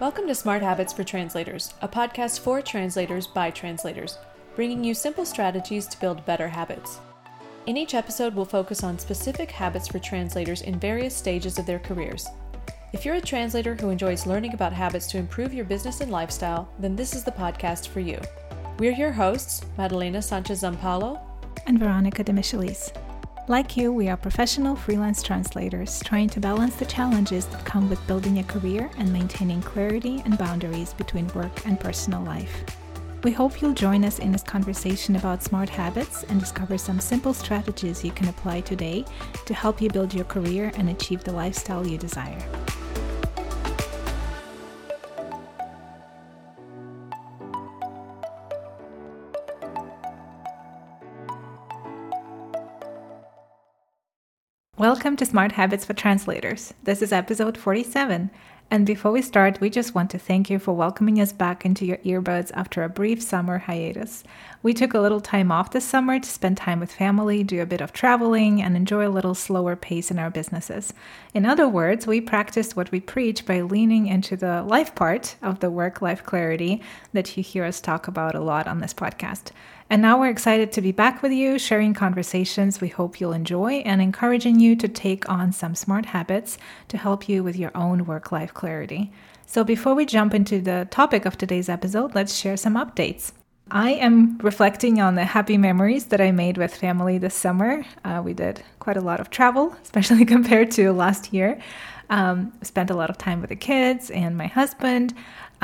Welcome to Smart Habits for Translators, a podcast for translators by translators, bringing you simple strategies to build better habits. In each episode, we'll focus on specific habits for translators in various stages of their careers. If you're a translator who enjoys learning about habits to improve your business and lifestyle, then this is the podcast for you. We're your hosts, Madalena Sanchez-Zampalo and Veronica de Michelis. Like you, we are professional freelance translators trying to balance the challenges that come with building a career and maintaining clarity and boundaries between work and personal life. We hope you'll join us in this conversation about smart habits and discover some simple strategies you can apply today to help you build your career and achieve the lifestyle you desire. Welcome to Smart Habits for Translators. This is episode 47. And before we start, we just want to thank you for welcoming us back into your earbuds after a brief summer hiatus. We took a little time off this summer to spend time with family, do a bit of traveling, and enjoy a little slower pace in our businesses. In other words, we practiced what we preach by leaning into the life part of the work-life clarity that you hear us talk about a lot on this podcast. And now we're excited to be back with you, sharing conversations we hope you'll enjoy and encouraging you to take on some smart habits to help you with your own work-life clarity. So before we jump into the topic of today's episode, let's share some updates. I am reflecting on the happy memories that I made with family this summer. We did quite a lot of travel, especially compared to last year. Spent a lot of time with the kids and my husband.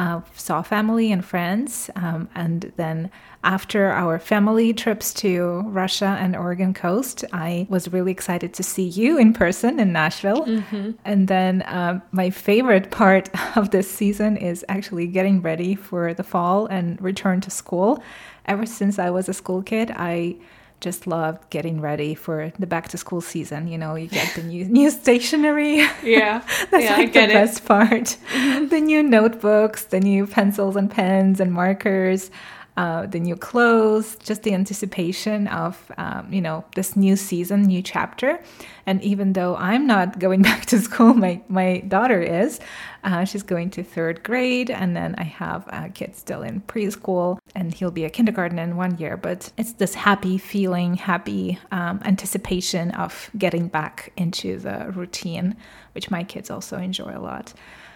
Saw family and friends, and then after our family trips to Russia and Oregon coast, I was really excited to see you in person in Nashville. Mm-hmm. And then my favorite part of this season is actually getting ready for the fall and return to school. Ever since I was a school kid, I just loved getting ready for the back to school season. You know, you get the new stationery. Yeah. That's yeah, like the best part. The new notebooks, the new pencils and pens and markers, the new clothes, just the anticipation of, this new season, new chapter. And even though I'm not going back to school, my daughter is. She's going to third grade, and then I have a kid still in preschool, and he'll be a kindergarten in 1 year. But it's this happy feeling, happy anticipation of getting back into the routine, which my kids also enjoy a lot.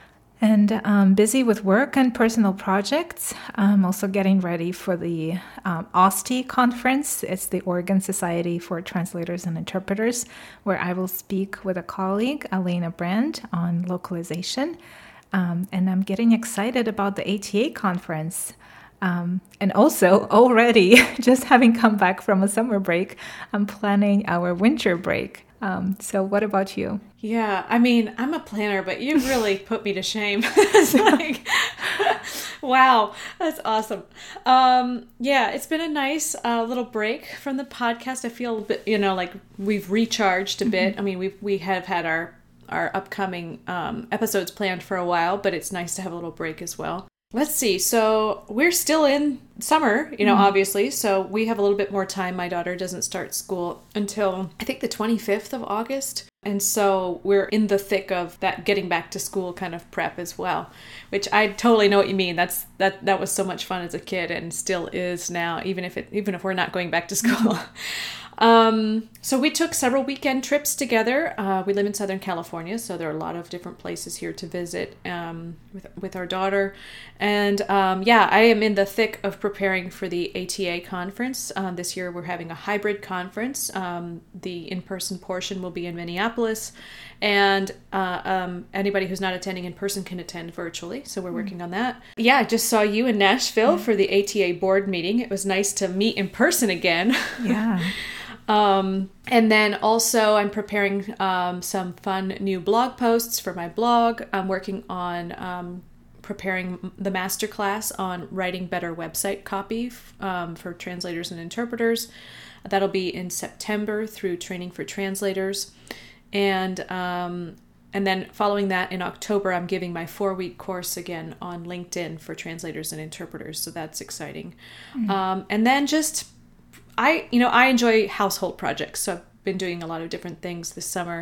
And busy with work and personal projects. I'm also getting ready for the OSTI conference. It's the Oregon Society for Translators and Interpreters, where I will speak with a colleague, Elena Brand, on localization. And I'm getting excited about the ATA conference. And also already, just having come back from a summer break, I'm planning our winter break. So what about you? Yeah, I mean, I'm a planner, but you really put me to shame. It's like, wow, that's awesome. Yeah, it's been a nice little break from the podcast. I feel a bit, like we've recharged a bit. I mean, we have had our upcoming episodes planned for a while, but it's nice to have a little break as well. Let's see. So we're still in summer, obviously. So we have a little bit more time. My daughter doesn't start school until I think the 25th of August. And so we're in the thick of that getting back to school kind of prep as well, which I totally know what you mean. That was so much fun as a kid and still is now, even if we're not going back to school. So we took several weekend trips together. We live in Southern California, so there are a lot of different places here to visit with our daughter. And I am in the thick of preparing for the ATA conference. This year we're having a hybrid conference. The in-person portion will be in Minneapolis, and anybody who's not attending in person can attend virtually. So we're working on that. Yeah, I just saw you in Nashville for the ATA board meeting. It was nice to meet in person again. Yeah. And then also I'm preparing some fun new blog posts for my blog. I'm working on preparing the masterclass on writing better website copy for translators and interpreters. That'll be in September through Training for Translators. And then following that in October, I'm giving my 4-week course again on LinkedIn for translators and interpreters. So that's exciting. Mm-hmm. And then I enjoy household projects. So I've been doing a lot of different things this summer.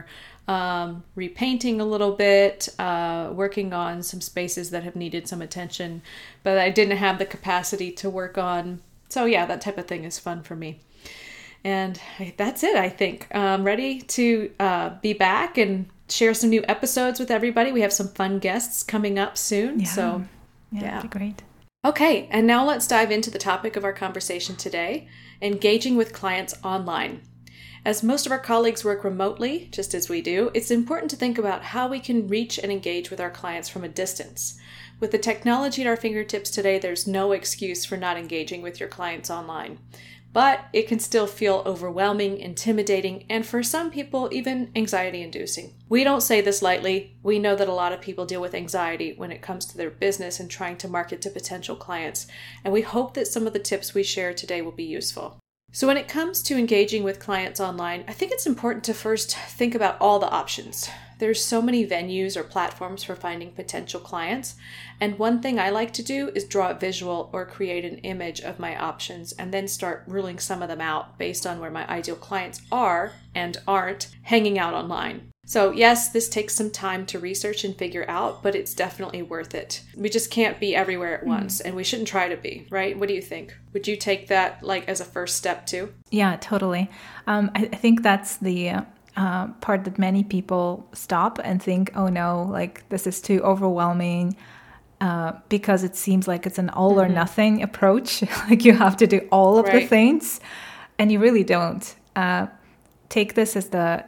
repainting a little bit, working on some spaces that have needed some attention, but I didn't have the capacity to work on. So yeah, that type of thing is fun for me. And that's it, I think. I'm ready to be back and share some new episodes with everybody. We have some fun guests coming up soon. So yeah, that'd be great. Okay, and now let's dive into the topic of our conversation today, engaging with clients online. As most of our colleagues work remotely, just as we do, it's important to think about how we can reach and engage with our clients from a distance. With the technology at our fingertips today, there's no excuse for not engaging with your clients online. But it can still feel overwhelming, intimidating, and for some people, even anxiety-inducing. We don't say this lightly. We know that a lot of people deal with anxiety when it comes to their business and trying to market to potential clients, and we hope that some of the tips we share today will be useful. So when it comes to engaging with clients online, I think it's important to first think about all the options. There's so many venues or platforms for finding potential clients, and one thing I like to do is draw a visual or create an image of my options and then start ruling some of them out based on where my ideal clients are and aren't hanging out online. So yes, this takes some time to research and figure out, but it's definitely worth it. We just can't be everywhere at once, and we shouldn't try to be, right? What do you think? Would you take that like as a first step too? Yeah, totally. I think that's the part that many people stop and think, oh no, like this is too overwhelming, because it seems like it's an all or nothing approach. Like you have to do all of the things, and you really don't. Take this as the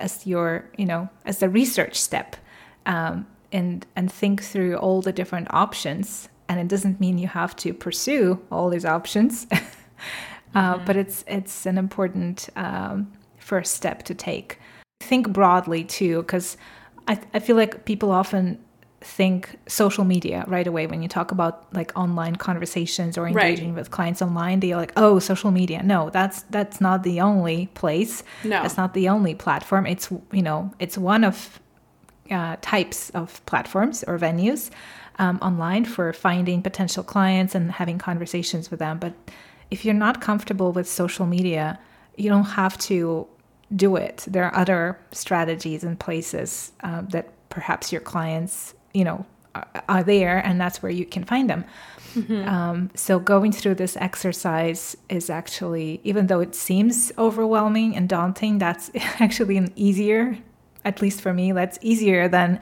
research step, and think through all the different options. And it doesn't mean you have to pursue all these options, but it's an important first step to take. Think broadly too, because I feel like people often think social media right away when you talk about like online conversations or engaging with clients online. They're like, oh, social media. No, that's not the only place. No, that's not the only platform. It's it's one of types of platforms or venues online for finding potential clients and having conversations with them. But if you're not comfortable with social media, you don't have to do it. There are other strategies and places that perhaps your clients are there, and that's where you can find them. So going through this exercise is actually, even though it seems overwhelming and daunting, that's actually an easier, at least for me, that's easier than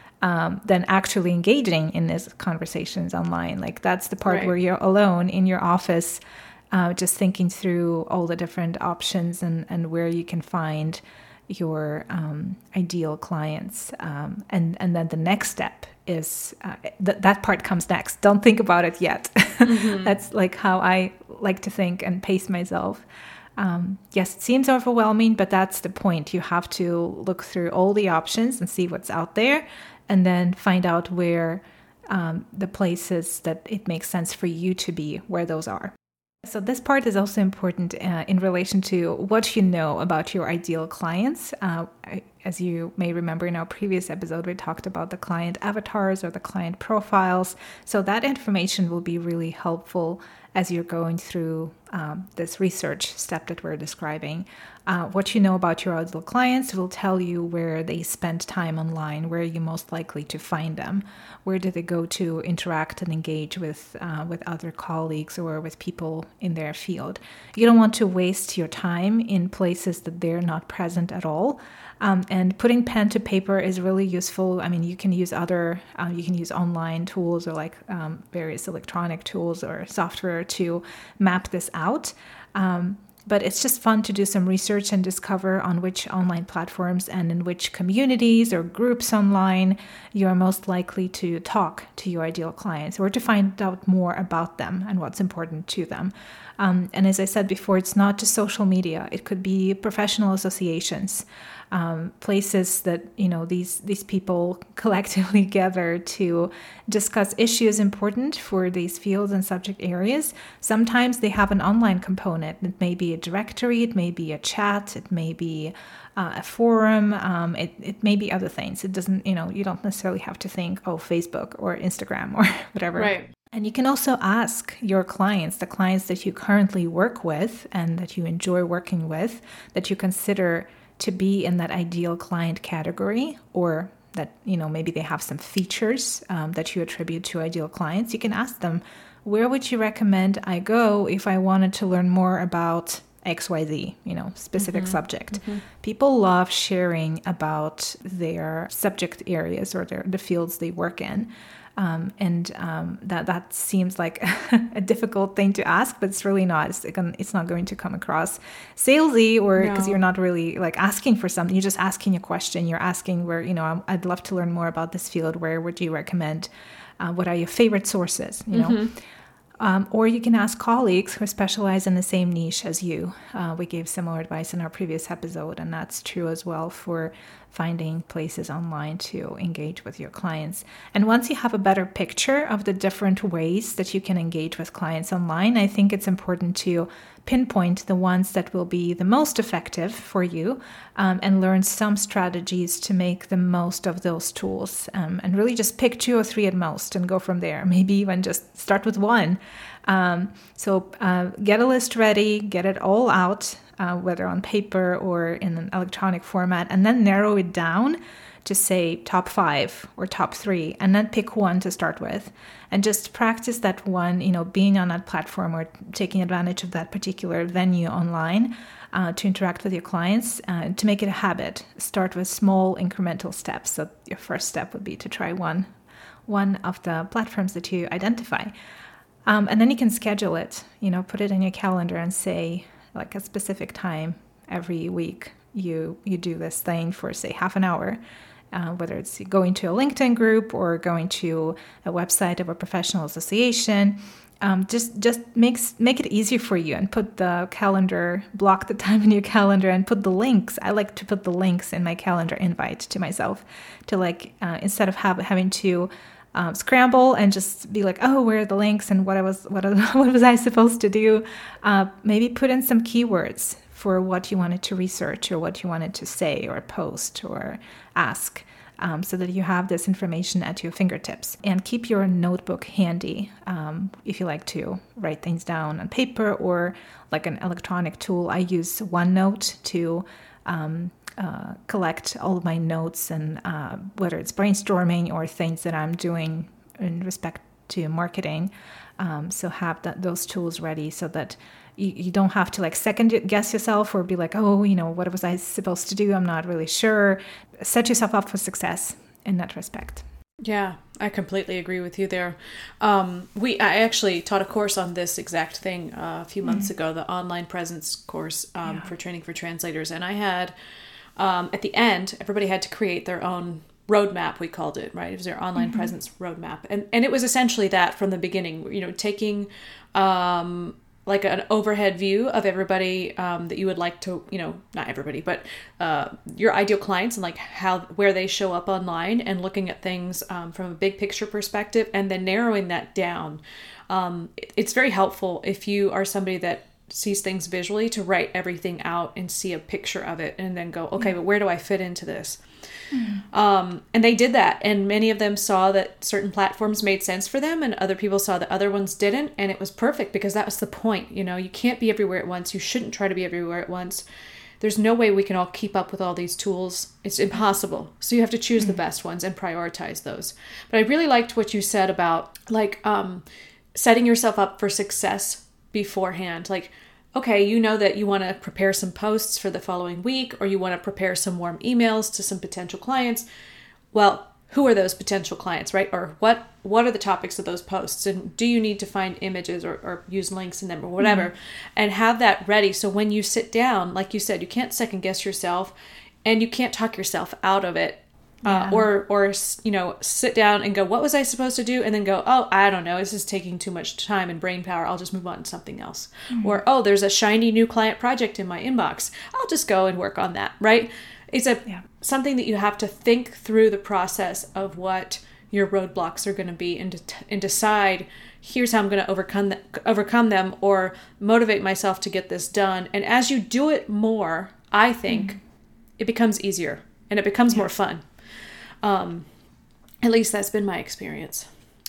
actually engaging in these conversations online. Like that's the part where you're alone in your office, just thinking through all the different options and where you can find your ideal clients. And then the next step is that part comes next. Don't think about it yet. That's like how I like to think and pace myself. Yes, it seems overwhelming, but that's the point. You have to look through all the options and see what's out there, and then find out where the places that it makes sense for you to be, where those are. So this part is also important in relation to what you know about your ideal clients. As you may remember in our previous episode, we talked about the client avatars or the client profiles. So that information will be really helpful as you're going through this research step that we're describing. What you know about your ideal clients will tell you where they spend time online, where you're most likely to find them, where do they go to interact and engage with other colleagues or with people in their field. You don't want to waste your time in places that they're not present at all. And putting pen to paper is really useful. I mean, you can use you can use online tools or like various electronic tools or software to map this out. But it's just fun to do some research and discover on which online platforms and in which communities or groups online you're most likely to talk to your ideal clients or to find out more about them and what's important to them. And as I said before, it's not just social media. It could be professional associations, places that, these people collectively gather to discuss issues important for these fields and subject areas. Sometimes they have an online component. It may be a directory, it may be a chat, it may be a forum, it may be other things. It doesn't, you don't necessarily have to think, Facebook or Instagram or whatever. Right. And you can also ask your clients, the clients that you currently work with and that you enjoy working with, that you consider to be in that ideal client category, or that, maybe they have some features that you attribute to ideal clients, you can ask them, where would you recommend I go if I wanted to learn more about XYZ, specific subject? People love sharing about their subject areas or the fields they work in. That seems like a difficult thing to ask, but it's really not. It's not going to come across salesy, or because you're not really like asking for something. You're just asking a question. You're asking where, I'd love to learn more about this field. Where would you recommend? What are your favorite sources? Or you can ask colleagues who specialize in the same niche as you. We gave similar advice in our previous episode, and that's true as well for finding places online to engage with your clients. And once you have a better picture of the different ways that you can engage with clients online, I think it's important to pinpoint the ones that will be the most effective for you, and learn some strategies to make the most of those tools, and really just pick 2 or 3 at most and go from there. Maybe even just start with one. So get a list ready, get it all out, whether on paper or in an electronic format, and then narrow it down to say top 5 or top 3, and then pick one to start with, and just practice that one, being on that platform or taking advantage of that particular venue online to interact with your clients, to make it a habit. Start with small incremental steps. So your first step would be to try one of the platforms that you identify. And then you can schedule it, put it in your calendar and say, like, a specific time every week, you do this thing for, say, half an hour. Whether it's going to a LinkedIn group or going to a website of a professional association, just make it easy for you, and put the calendar, block the time in your calendar, and put the links. I like to put the links in my calendar invite to myself, to instead of having to scramble and just be like, oh, where are the links and what was I supposed to do? Maybe put in some keywords for what you wanted to research or what you wanted to say or post or ask, so that you have this information at your fingertips. And keep your notebook handy if you like to write things down on paper or like an electronic tool. I use OneNote to collect all of my notes, and whether it's brainstorming or things that I'm doing in respect to marketing. So have those tools ready so that you don't have to second guess yourself or be like, oh, what was I supposed to do? I'm not really sure. Set yourself up for success in that respect. Yeah, I completely agree with you there. I actually taught a course on this exact thing a few months ago, the online presence course for training for translators. And I had, at the end, everybody had to create their own roadmap, we called it, right? It was their online presence roadmap. And it was essentially that from the beginning, taking like an overhead view of everybody that you would like to, not everybody, but your ideal clients, and where they show up online, and looking at things from a big picture perspective, and then narrowing that down. It's very helpful if you are somebody that sees things visually, to write everything out and see a picture of it, and then go, okay, but where do I fit into this? And they did that, and many of them saw that certain platforms made sense for them, and other people saw that other ones didn't, and it was perfect, because that was the point. You can't be everywhere at once. You shouldn't try to be everywhere at once. There's no way we can all keep up with all these tools. It's impossible. So you have to choose the best ones and prioritize those. But I really liked what you said about setting yourself up for success beforehand. Okay, that you want to prepare some posts for the following week, or you want to prepare some warm emails to some potential clients. Well, who are those potential clients, right? Or what are the topics of those posts? And do you need to find images or use links in them or whatever? And have that ready. So when you sit down, like you said, you can't second guess yourself, and you can't talk yourself out of it. Or sit down and go, what was I supposed to do? And then go, oh, I don't know. This is taking too much time and brain power. I'll just move on to something else. Or, oh, there's a shiny new client project in my inbox. I'll just go and work on that, right? It's something that you have to think through the process of what your roadblocks are going to be, and decide, here's how I'm going to overcome them, or motivate myself to get this done. And as you do it more, I think it becomes easier, and it becomes more fun. At least that's been my experience.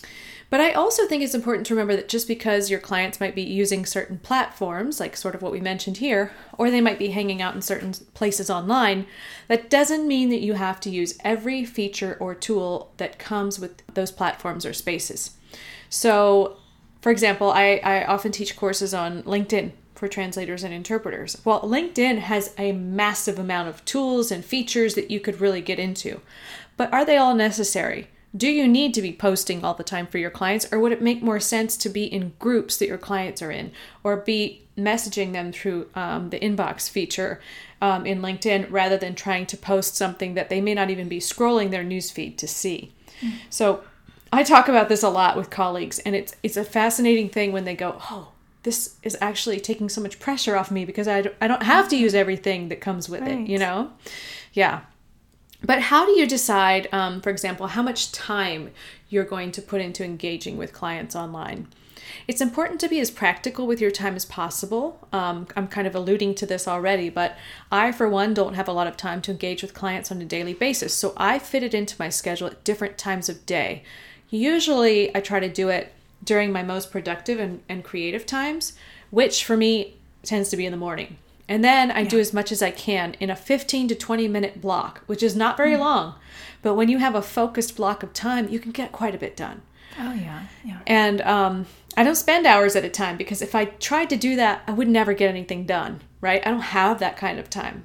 But I also think it's important to remember that just because your clients might be using certain platforms, like sort of what we mentioned here, or they might be hanging out in certain places online, that doesn't mean that you have to use every feature or tool that comes with those platforms or spaces. So, for example, I often teach courses on LinkedIn for translators and interpreters. Well, LinkedIn has a massive amount of tools and features that you could really get into. But are they all necessary? Do you need to be posting all the time for your clients, or would it make more sense to be in groups that your clients are in, or be messaging them through the inbox feature in LinkedIn rather than trying to post something that they may not even be scrolling their newsfeed to see? Mm-hmm. So I talk about this a lot with colleagues, and it's a fascinating thing when they go, oh, this is actually taking so much pressure off me because I don't have to use everything that comes with it, you know? Yeah. But how do you decide, for example, how much time you're going to put into engaging with clients online? It's important to be as practical with your time as possible. I'm kind of alluding to this already, but I, for one, don't have a lot of time to engage with clients on a daily basis. So I fit it into my schedule at different times of day. Usually I try to do it during my most productive and creative times, which for me tends to be in the morning. And then I do as much as I can in a 15 to 20 minute block, which is not very long. But when you have a focused block of time, you can get quite a bit done. Oh, yeah. And I don't spend hours at a time, because if I tried to do that, I would never get anything done, right? I don't have that kind of time.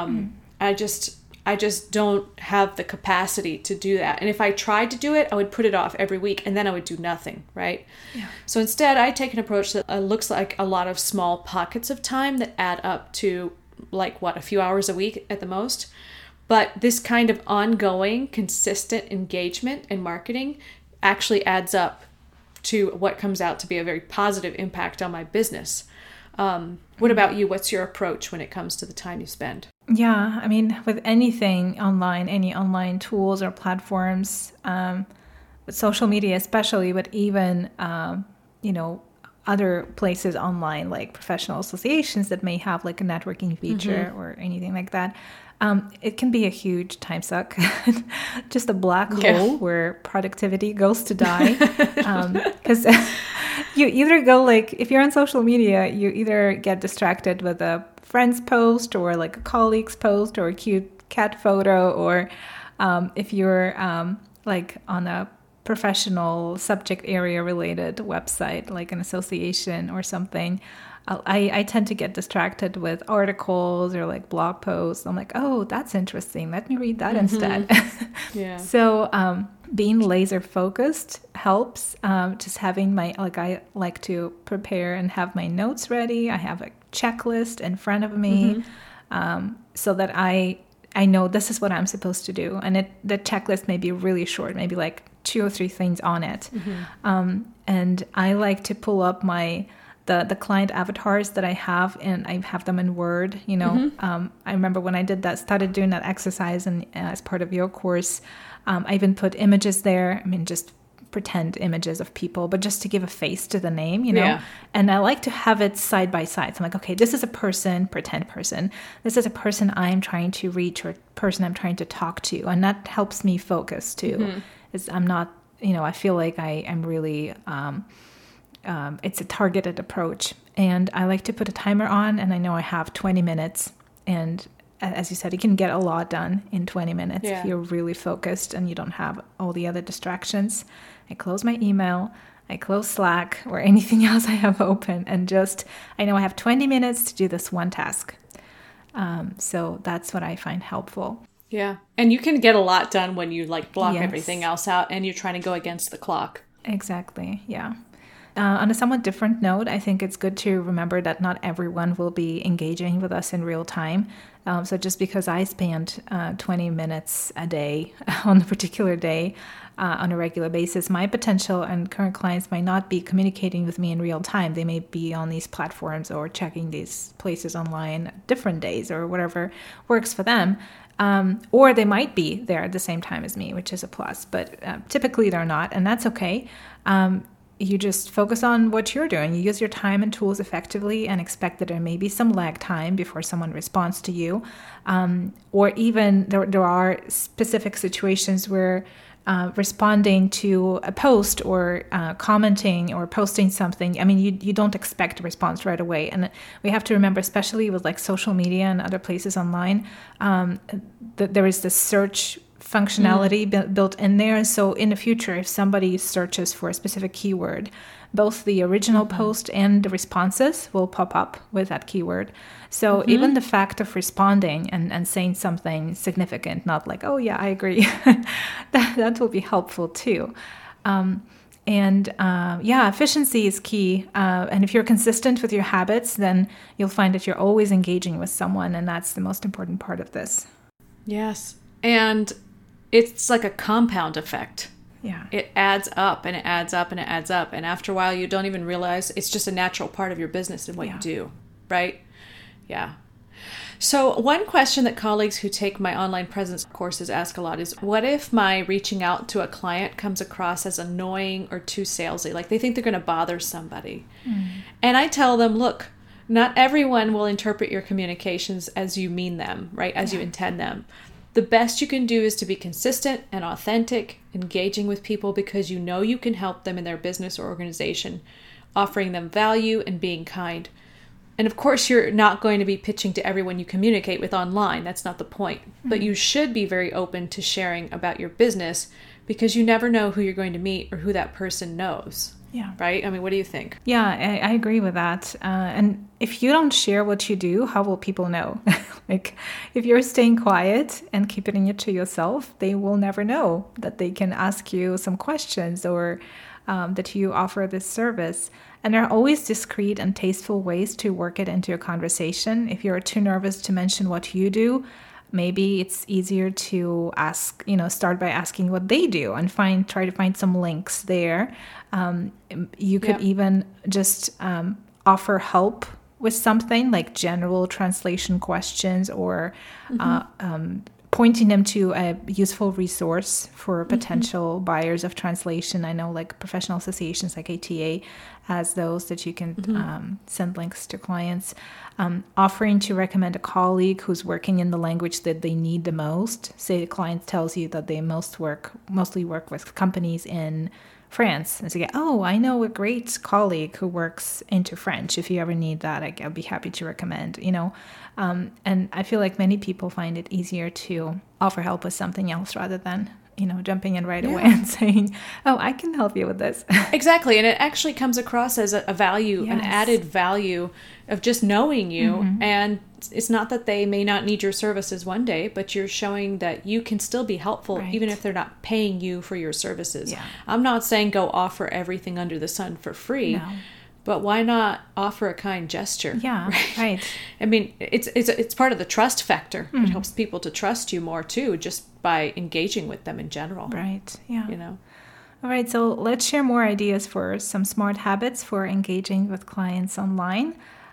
I just don't have the capacity to do that. And if I tried to do it, I would put it off every week, and then I would do nothing, right? Yeah. So instead, I take an approach that looks like a lot of small pockets of time that add up to a few hours a week at the most. But this kind of ongoing, consistent engagement and marketing actually adds up to what comes out to be a very positive impact on my business. What about you? What's your approach when it comes to the time you spend? Yeah, I mean, with anything online, any online tools or platforms, with social media especially, but even, other places online, like professional associations that may have like a networking feature or anything like that, it can be a huge time suck, just a black hole where productivity goes to die. Because you either go if you're on social media, you either get distracted with a friend's post or like a colleague's post or a cute cat photo, or if you're on a professional subject area related website, like an association or something, I tend to get distracted with articles or like blog posts. I'm like, oh, that's interesting. Let me read that instead. Yeah. So being laser focused helps. Just having I like to prepare and have my notes ready. I have a checklist in front of me so that I know this is what I'm supposed to do. And the checklist may be really short, maybe like 2 or 3 things on it. And I like to pull up the client avatars that I have, and I have them in Word, I remember when I started doing that exercise and as part of your course, I even put images there. I mean, just pretend images of people, but just to give a face to the name, Yeah. And I like to have it side by side. So I'm like, okay, this is a person, pretend person. This is a person I'm trying to reach, or a person I'm trying to talk to. And that helps me focus too. Is I'm not, I feel like I'm really, it's a targeted approach. And I like to put a timer on, and I know I have 20 minutes. And as you said, you can get a lot done in 20 minutes if you're really focused and you don't have all the other distractions. I close my email, I close Slack or anything else I have open, and I know I have 20 minutes to do this one task. So that's what I find helpful. Yeah. And you can get a lot done when you block everything else out and you're trying to go against the clock. Exactly. Yeah. On a somewhat different note, I think it's good to remember that not everyone will be engaging with us in real time. So just because I spend 20 minutes a day on a particular day on a regular basis, my potential and current clients might not be communicating with me in real time. They may be on these platforms or checking these places online different days or whatever works for them. Or they might be there at the same time as me, which is a plus, but typically they're not, and that's okay. You just focus on what you're doing. You use your time and tools effectively and expect that there may be some lag time before someone responds to you. Or even there are specific situations where responding to a post or commenting or posting something, I mean, you don't expect a response right away. And we have to remember, especially with like social media and other places online, that there is this search functionality built in there. So in the future, if somebody searches for a specific keyword, both the original post and the responses will pop up with that keyword. So even the fact of responding and saying something significant, not like, oh yeah, I agree, that will be helpful too. Efficiency is key. And if you're consistent with your habits, then you'll find that you're always engaging with someone. And that's the most important part of this. Yes. And it's like a compound effect. Yeah. It adds up and it adds up and it adds up. And after a while, you don't even realize it's just a natural part of your business and what you do, right? Yeah. So one question that colleagues who take my online presence courses ask a lot is, what if my reaching out to a client comes across as annoying or too salesy? Like they think they're going to bother somebody. And I tell them, look, not everyone will interpret your communications as you mean them, right? As you intend them. The best you can do is to be consistent and authentic, engaging with people because you know you can help them in their business or organization, offering them value and being kind. And of course, you're not going to be pitching to everyone you communicate with online. That's not the point. But you should be very open to sharing about your business because you never know who you're going to meet or who that person knows. Yeah. Right? I mean, what do you think? Yeah, I agree with that. And if you don't share what you do, how will people know? Like, if you're staying quiet and keeping it to yourself, they will never know that they can ask you some questions or that you offer this service. And there are always discreet and tasteful ways to work it into a conversation. If you're too nervous to mention what you do, maybe it's easier to ask, start by asking what they do and try to find some links there. You could even just offer help with something like general translation questions or pointing them to a useful resource for potential buyers of translation. I know like professional associations like ATA has those that you can send links to clients. Offering to recommend a colleague who's working in the language that they need the most. Say the client tells you that they mostly work with companies in France. And so I know a great colleague who works into French. If you ever need that, I'll be happy to recommend, And I feel like many people find it easier to offer help with something else rather than, jumping in right away and saying, I can help you with this. Exactly. And it actually comes across as a value, an added value of just knowing you. And it's not that they may not need your services one day, but you're showing that you can still be helpful even if they're not paying you for your services. Yeah. I'm not saying go offer everything under the sun for free. No. But why not offer a kind gesture? Yeah, right. I mean, it's part of the trust factor. It helps people to trust you more too, just by engaging with them in general. Right. Yeah. All right. So let's share more ideas for some smart habits for engaging with clients online.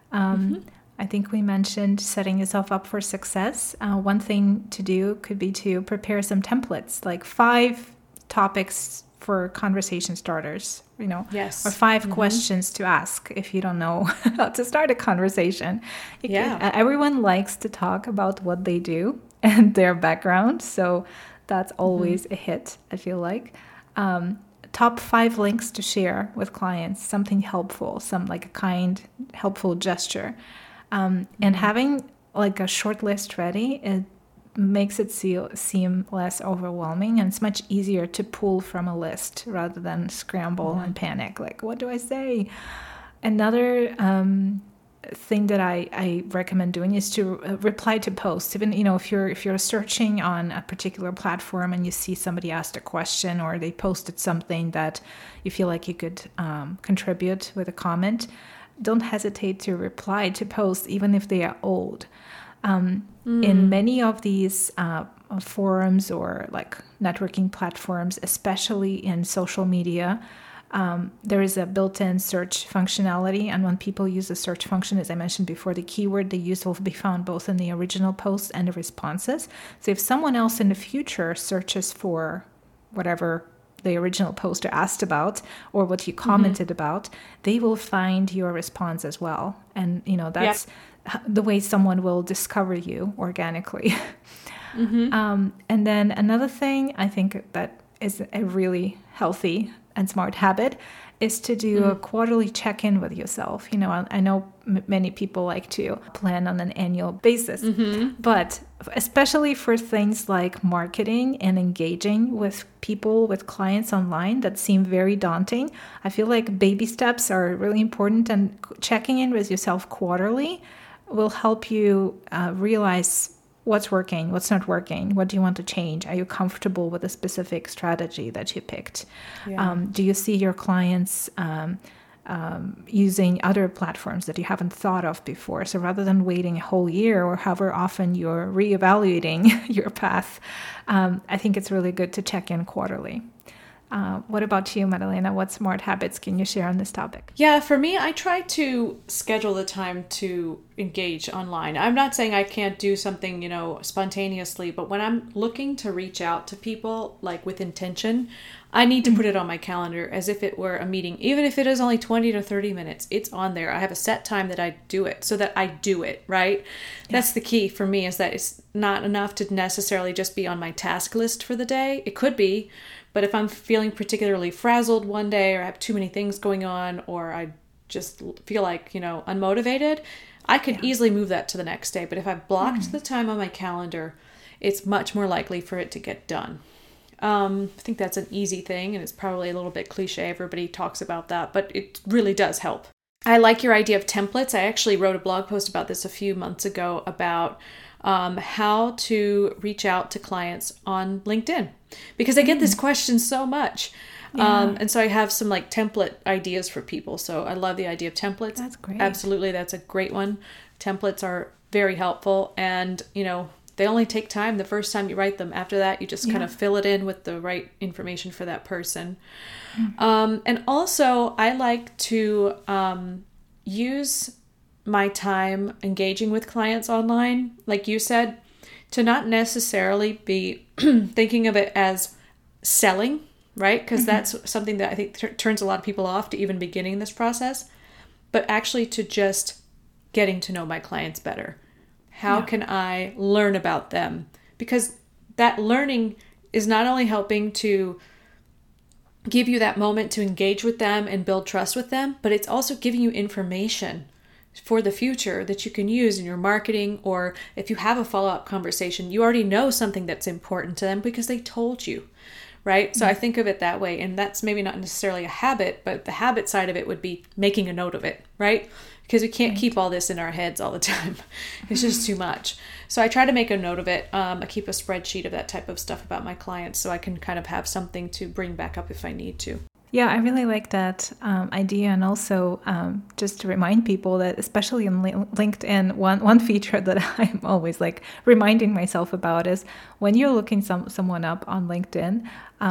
I think we mentioned setting yourself up for success. One thing to do could be to prepare some templates, like 5 topics for conversation starters, Yes. or 5 questions to ask if you don't know how to start a conversation. Everyone likes to talk about what they do and their background, so that's always a hit, I feel like. Top 5 links to share with clients, something helpful, some like a kind, helpful gesture. And having like a short list ready, it makes it seem less overwhelming, and it's much easier to pull from a list rather than scramble and panic. Like, what do I say? Another thing that I recommend doing is to reply to posts. Even if you're searching on a particular platform and you see somebody asked a question or they posted something that you feel like you could contribute with a comment, don't hesitate to reply to posts, even if they are old. In many of these forums or like networking platforms, especially in social media, there is a built-in search functionality. And when people use the search function, as I mentioned before, the keyword they use will be found both in the original post and the responses. So if someone else in the future searches for whatever the original poster asked about or what you commented about, they will find your response as well. And, that's the way someone will discover you organically. And then another thing I think that is a really healthy and smart habit is to do a quarterly check-in with yourself. I know many people like to plan on an annual basis, but especially for things like marketing and engaging with people, with clients online that seem very daunting, I feel like baby steps are really important, and checking in with yourself quarterly will help you realize what's working, what's not working, what do you want to change? Are you comfortable with a specific strategy that you picked? Yeah. Do you see your clients using other platforms that you haven't thought of before? So rather than waiting a whole year or however often you're reevaluating your path, I think it's really good to check in quarterly. What about you, Madalena? What smart habits can you share on this topic? Yeah, for me, I try to schedule the time to engage online. I'm not saying I can't do something, spontaneously, but when I'm looking to reach out to people, like with intention, I need to put it on my calendar as if it were a meeting. Even if it is only 20 to 30 minutes, it's on there. I have a set time that I do it so that I do it, right? Yeah. That's the key for me, is that it's not enough to necessarily just be on my task list for the day. It could be, but if I'm feeling particularly frazzled one day, or I have too many things going on, or I just feel like, unmotivated, I could easily move that to the next day. But if I've blocked the time on my calendar, it's much more likely for it to get done. I think that's an easy thing, and it's probably a little bit cliche. Everybody talks about that, but it really does help. I like your idea of templates. I actually wrote a blog post about this a few months ago about how to reach out to clients on LinkedIn, because I get this question so much. Yeah. And so I have some template ideas for people. So I love the idea of templates. That's great. Absolutely. That's a great one. Templates are very helpful, and, they only take time the first time you write them. After that, you just kind of fill it in with the right information for that person. And also, I like to use my time engaging with clients online, like you said, to not necessarily be thinking of it as selling, right? Because that's something that I think turns a lot of people off to even beginning this process, but actually to just getting to know my clients better. How can I learn about them? Because that learning is not only helping to give you that moment to engage with them and build trust with them, but it's also giving you information for the future that you can use in your marketing, or if you have a follow-up conversation, you already know something that's important to them because they told you, right? So I think of it that way, and that's maybe not necessarily a habit, but the habit side of it would be making a note of it, right? Because we can't keep all this in our heads all the time. It's just too much. So I try to make a note of it. I keep a spreadsheet of that type of stuff about my clients, so I can kind of have something to bring back up if I need to. Yeah, I really like that idea. And also just to remind people that, especially in LinkedIn, one feature that I'm always reminding myself about is when you're looking someone up on LinkedIn,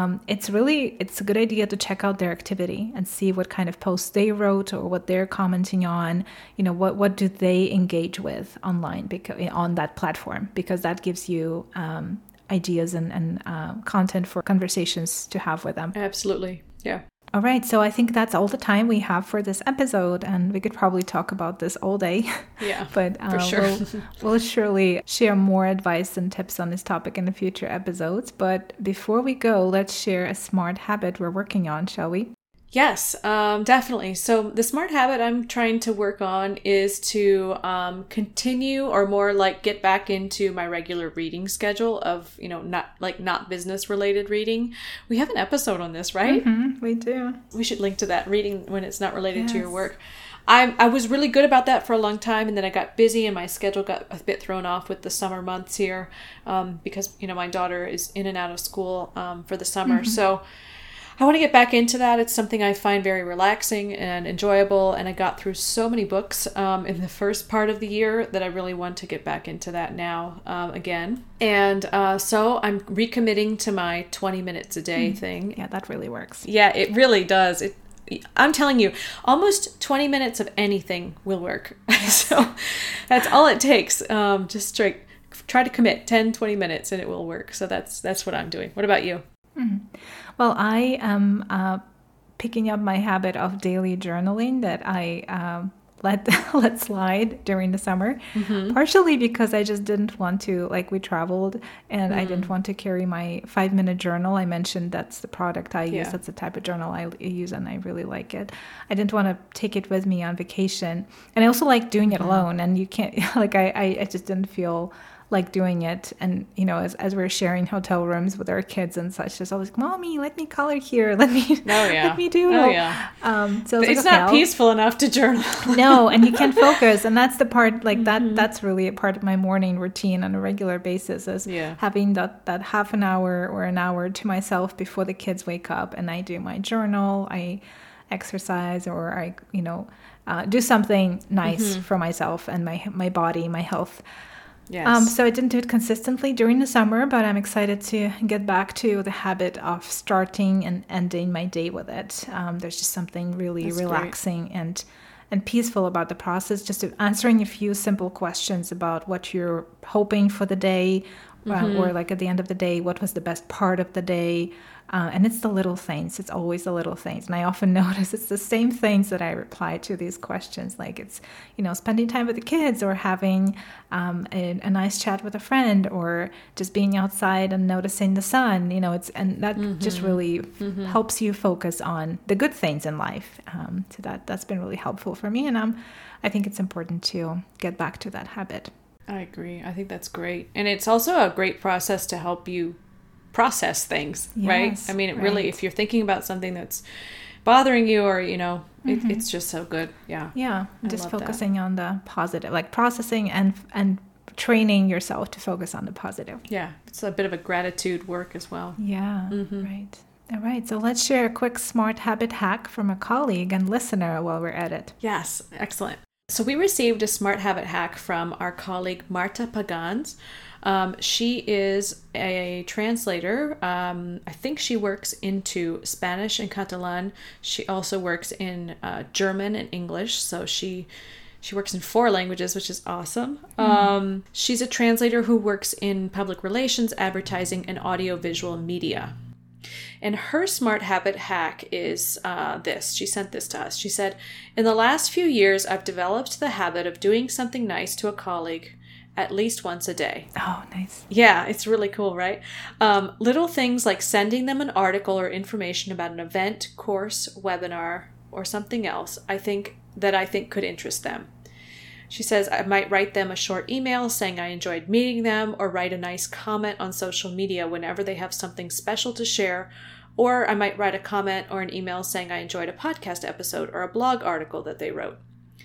it's a good idea to check out their activity and see what kind of posts they wrote or what they're commenting on. What do they engage with online on that platform, because that gives you ideas and content for conversations to have with them. Absolutely. Yeah. All right, so I think that's all the time we have for this episode, and we could probably talk about this all day. Yeah, but for sure. we'll surely share more advice and tips on this topic in the future episodes. But before we go, let's share a smart habit we're working on, shall we? Yes, definitely. So the smart habit I'm trying to work on is to continue, or more get back into my regular reading schedule of, not business related reading. We have an episode on this, right? Mm-hmm, we do. We should link to that, reading when it's not related to your work. I was really good about that for a long time, and then I got busy and my schedule got a bit thrown off with the summer months here because, my daughter is in and out of school for the summer. Mm-hmm. So I want to get back into that. It's something I find very relaxing and enjoyable, and I got through so many books in the first part of the year that I really want to get back into that now again. And so I'm recommitting to my 20 minutes a day thing. Yeah, that really works. Yeah, it really does. I'm telling you, almost 20 minutes of anything will work. So that's all it takes. Just try to commit 10, 20 minutes and it will work. So that's what I'm doing. What about you? Mm-hmm. Well, I am picking up my habit of daily journaling that I let slide during the summer. Partially because I just didn't want to, like, we traveled and I didn't want to carry my 5-minute journal. I mentioned that's the product I use. That's the type of journal I use, and I really like it. I didn't want to take it with me on vacation. And I also like doing it alone, and you can't, like, I just didn't feel like doing it. And, you know, as we're sharing hotel rooms with our kids and such, there's always, Mommy, let me color here. Let me doodle. Oh, yeah. So it's not peaceful enough to journal. No, and you can't focus. And that's the part, like, that's really a part of my morning routine on a regular basis, is having that half an hour or an hour to myself before the kids wake up, and I do my journal, I exercise, or I, you know, do something nice for myself and my body, my health. Yes. So I didn't do it consistently during the summer, but I'm excited to get back to the habit of starting and ending my day with it. There's just something really relaxing and peaceful about the process, just answering a few simple questions about what you're hoping for the day, or like at the end of the day, what was the best part of the day. And it's the little things. It's always the little things. And I often notice it's the same things that I reply to these questions. Like it's, you know, spending time with the kids, or having a nice chat with a friend, or just being outside and noticing the sun, you know, and that just really helps you focus on the good things in life. So that's been really helpful for me. And I think it's important to get back to that habit. I agree. I think that's great. And it's also a great process to help you process things, right? I mean, it really, if you're thinking about something that's bothering you, or, you know, it's just so good. Yeah. Just focusing on the positive, like processing and training yourself to focus on the positive. Yeah. It's a bit of a gratitude work as well. Yeah. Right. All right. So let's share a quick smart habit hack from a colleague and listener while we're at it. Yes. Excellent. So we received a smart habit hack from our colleague Marta Pagans. She is a translator. I think she works into Spanish and Catalan. She also works in German and English. So she works in 4 languages, which is awesome. She's a translator who works in public relations, advertising, and audiovisual media. And her smart habit hack is this. She sent this to us. She said, "In the last few years, I've developed the habit of doing something nice to a colleague at least once a day." Oh, nice. Yeah, it's really cool, right? Little things like sending them an article or information about an event, course, webinar, or something else I think could interest them. She says, I might write them a short email saying I enjoyed meeting them, or write a nice comment on social media whenever they have something special to share, or I might write a comment or an email saying I enjoyed a podcast episode or a blog article that they wrote.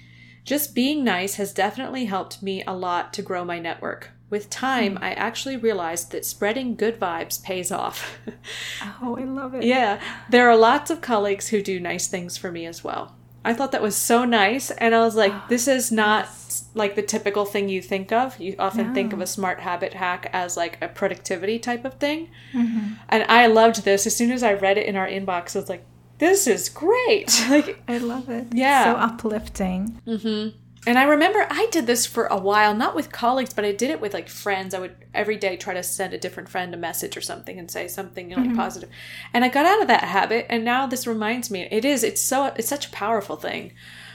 Just being nice has definitely helped me a lot to grow my network. With time, I actually realized that spreading good vibes pays off. Oh, I love it. Yeah, there are lots of colleagues who do nice things for me as well. I thought that was so nice, and I was like, this is not like the typical thing you think of. You often think of a smart habit hack as like a productivity type of thing. And I loved this. As soon as I read it in our inbox, I was like, this is great. Like, I love it. Yeah. So uplifting. And I remember I did this for a while, not with colleagues, but I did it with like friends. I would every day try to send a different friend a message or something and say something, you know, like positive. And I got out of that habit, and now this reminds me. It's such a powerful thing.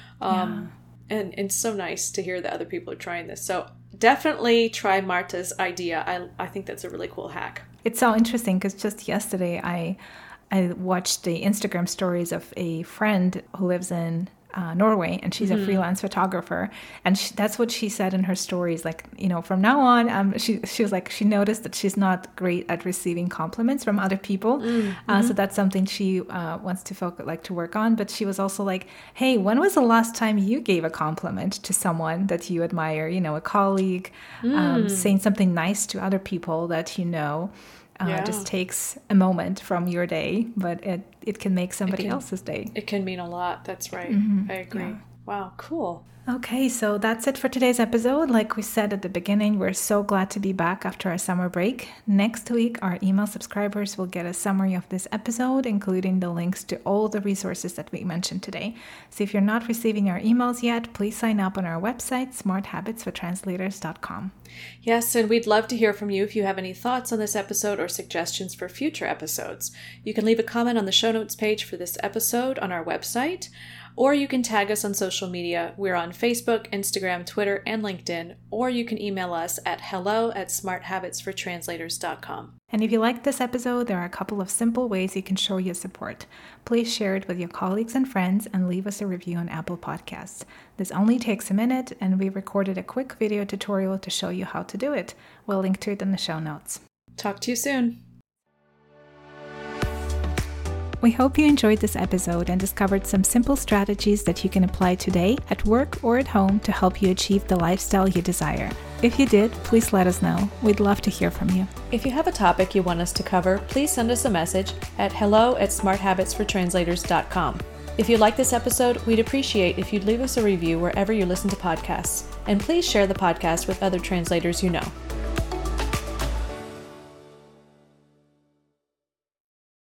And it's so nice to hear that other people are trying this. So definitely try Marta's idea. I think that's a really cool hack. It's so interesting because just yesterday I watched the Instagram stories of a friend who lives in Norway, and she's a freelance photographer, and that's what she said in her stories. Like, you know, from now on, she was like, she noticed that she's not great at receiving compliments from other people, so that's something she wants to to work on. But she was also like, hey, when was the last time you gave a compliment to someone that you admire? You know, a colleague, saying something nice to other people that you know. It just takes a moment from your day, but it can make somebody else's day. It can mean a lot. That's right. I agree. Yeah. Wow, cool. Okay, so that's it for today's episode. Like we said at the beginning, we're so glad to be back after our summer break. Next week, our email subscribers will get a summary of this episode, including the links to all the resources that we mentioned today. So if you're not receiving our emails yet, please sign up on our website, smarthabitsfortranslators.com. Yes, and we'd love to hear from you if you have any thoughts on this episode or suggestions for future episodes. You can leave a comment on the show notes page for this episode on our website. Or you can tag us on social media. We're on Facebook, Instagram, Twitter, and LinkedIn. Or you can email us at hello@smarthabitsfortranslators.com. And if you liked this episode, there are a couple of simple ways you can show your support. Please share it with your colleagues and friends and leave us a review on Apple Podcasts. This only takes a minute, and we recorded a quick video tutorial to show you how to do it. We'll link to it in the show notes. Talk to you soon. We hope you enjoyed this episode and discovered some simple strategies that you can apply today at work or at home to help you achieve the lifestyle you desire. If you did, please let us know. We'd love to hear from you. If you have a topic you want us to cover, please send us a message at hello@smarthabitsfortranslators.com. If you like this episode, we'd appreciate if you'd leave us a review wherever you listen to podcasts. And please share the podcast with other translators you know.